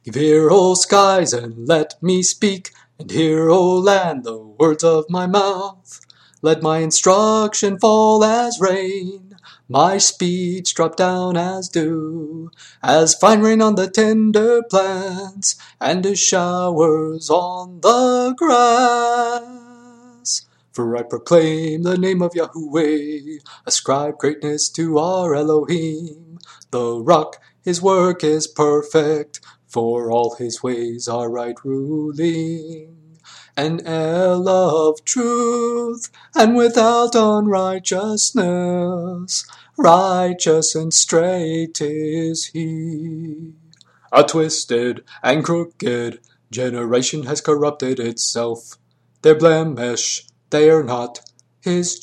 Give ear, O skies, and let me speak, and hear, O land, the words of my mouth. Let my instruction fall as rain, my speech drop down as dew, as fine rain on the tender plants, and as showers on the grass. For I proclaim the name of Yahweh, ascribe greatness to our Elohim. The rock, his work is perfect, for all his ways are right ruling. An El of truth, and without unrighteousness, righteous and straight is he. A twisted and crooked generation has corrupted itself. Their blemish, they are not his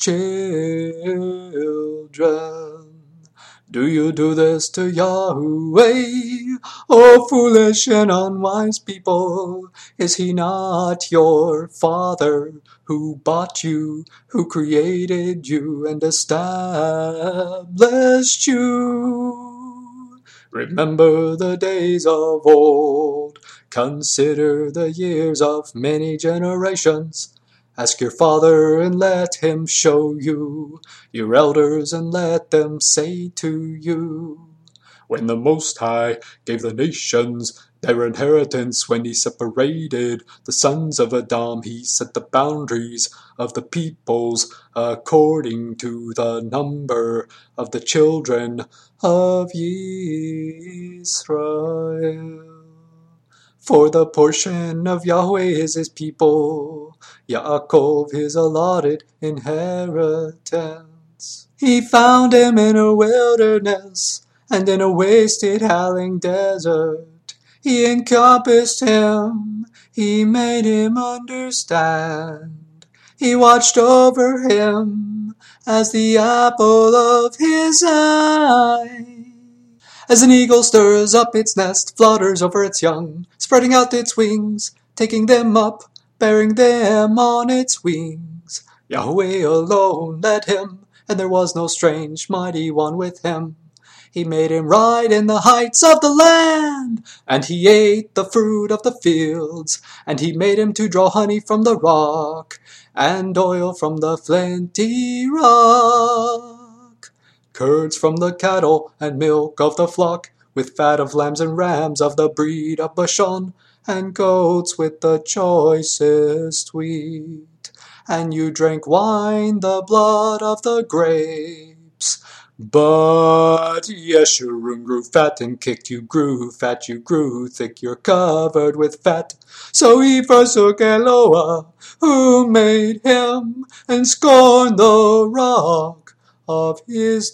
children. Do you do this to Yahweh, O foolish and unwise people? Is he not your Father, who bought you, who created you and established you? Remember the days of old, consider the years of many generations. Ask your father and let him show you, your elders and let them say to you. When the Most High gave the nations their inheritance, when he separated the sons of Adam, he set the boundaries of the peoples according to the number of the children of Israel. For the portion of Yahweh is his people, Yaakov his allotted inheritance. He found him in a wilderness, and in a wasted howling desert. He encompassed him, he made him understand. He watched over him as the apple of his eye. As an eagle stirs up its nest, flutters over its young, spreading out its wings, taking them up, bearing them on its wings. Yahweh alone led him, and there was no strange mighty one with him. He made him ride in the heights of the land, and he ate the fruit of the fields, and he made him to draw honey from the rock, and oil from the flinty rock. Curds from the cattle, and milk of the flock, with fat of lambs and rams of the breed of Bashan, and goats with the choicest wheat. And you drank wine, the blood of the grapes. But Yeshurun grew fat and kicked. You grew fat, you grew thick, you're covered with fat. So he forsook Eloah, who made him, and scorned the rock of his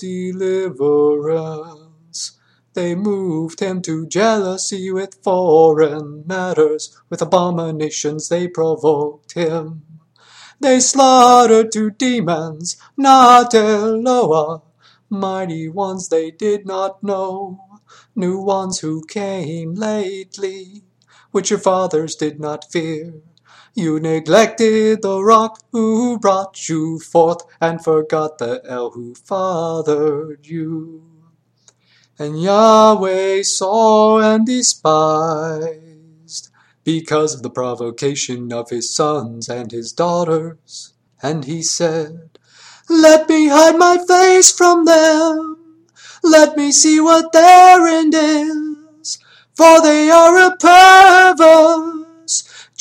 deliverance. They moved him to jealousy with foreign matters, with abominations they provoked him. They slaughtered 2 demons, not Eloah, mighty ones they did not know, new ones who came lately, which your fathers did not fear. You neglected the rock who brought you forth, and forgot the El who fathered you. And Yahweh saw and despised, because of the provocation of his sons and his daughters. And he said, Let me hide my face from them, let me see what their end is, for they are a perverse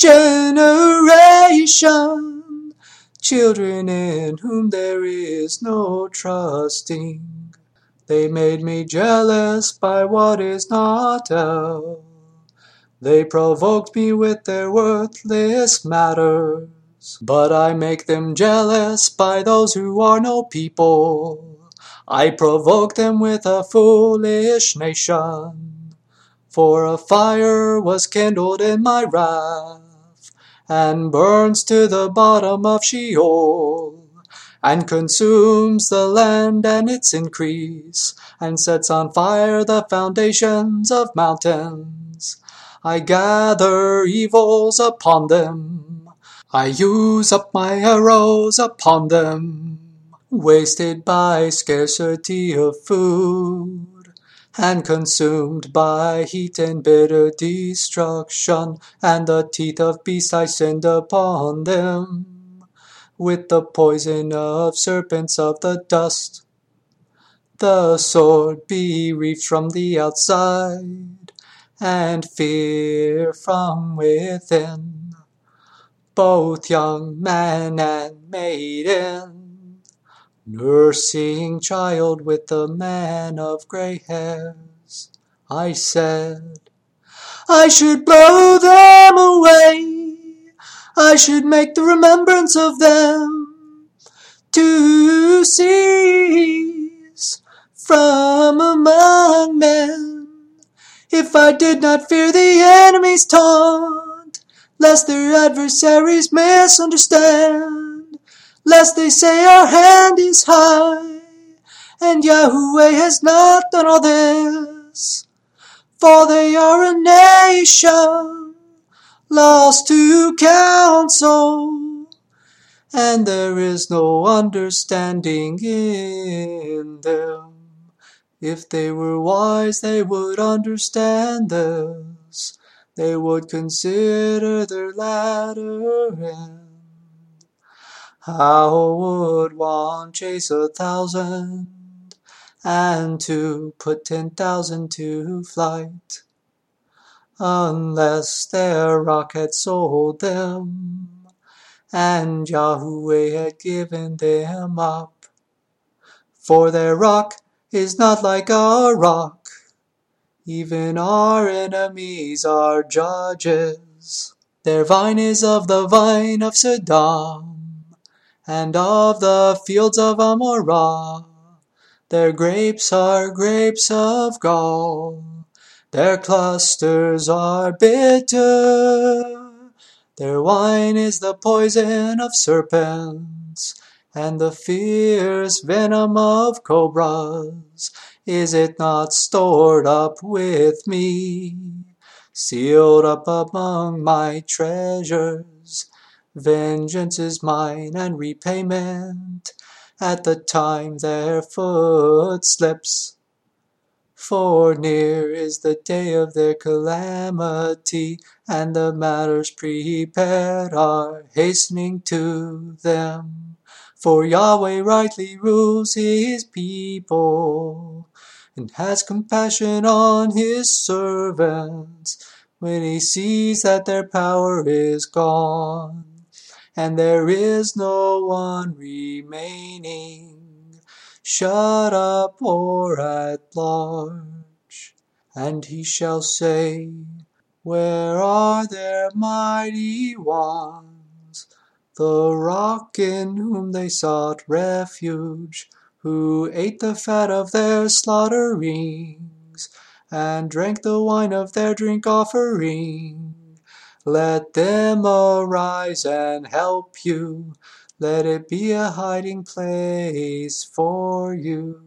generation, children in whom there is no trusting. They made me jealous by what is not El. They provoked me with their worthless matters, but I make them jealous by those who are no people. I provoke them with a foolish nation. For a fire was kindled in my wrath, and burns to the bottom of Sheol, and consumes the land and its increase, and sets on fire the foundations of mountains. I gather evils upon them, I use up my arrows upon them, wasted by scarcity of food. and consumed by heat and bitter destruction, and the teeth of beasts I send upon them, with the poison of serpents of the dust. The sword bereaved from the outside, and fear from within, both young man and maiden, nursing child with the man of grey hairs. I said, I should blow them away, I should make the remembrance of them to cease from among men, if I did not fear the enemy's taunt, lest their adversaries misunderstand, lest they say our hand is high, and Yahweh has not done all this. For they are a nation lost to counsel, and there is no understanding in them. If they were wise, they would understand this. They would consider their latter end. How would one chase 1,000, and to put 10,000 to flight, unless their rock had sold them, and Yahweh had given them up? For their rock is not like our rock, even our enemies are judges. Their vine is of the vine of Sodom, and of the fields of Amorah. Their grapes are grapes of gall, their clusters are bitter. Their wine is the poison of serpents, and the fierce venom of cobras. Is it not stored up with me, sealed up among my treasures? Vengeance is mine, and repayment at the time their foot slips. For near is the day of their calamity, and the matters prepared are hastening to them. For Yahweh rightly rules his people, and has compassion on his servants, when he sees that their power is gone, and there is no one remaining, shut up or at large. And he shall say, where are their mighty ones, the rock in whom they sought refuge, who ate the fat of their slaughterings, and drank the wine of their drink offering? Let them arise and help you. Let it be a hiding place for you.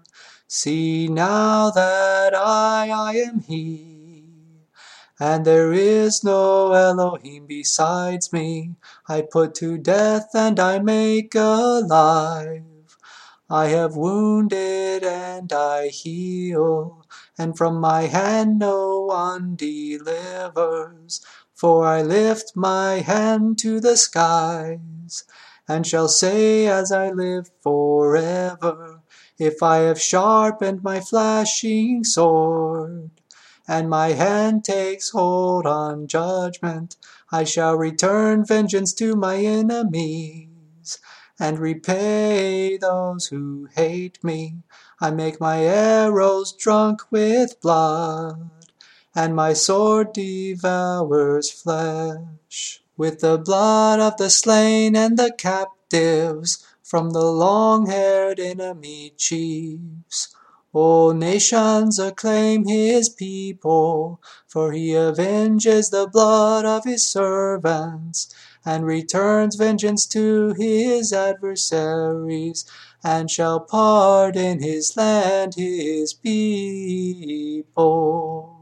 See now that I am He, and there is no Elohim besides me. I put to death and I make alive. I have wounded and I heal, and from my hand no one delivers. For I lift my hand to the skies, and shall say as I live forever, if I have sharpened my flashing sword, and my hand takes hold on judgment, I shall return vengeance to my enemies, and repay those who hate me. I make my arrows drunk with blood, and my sword devours flesh. With the blood of the slain and the captives, from the long-haired enemy chiefs. All nations acclaim his people, for he avenges the blood of his servants, and returns vengeance to his adversaries, and shall pardon his land, his people.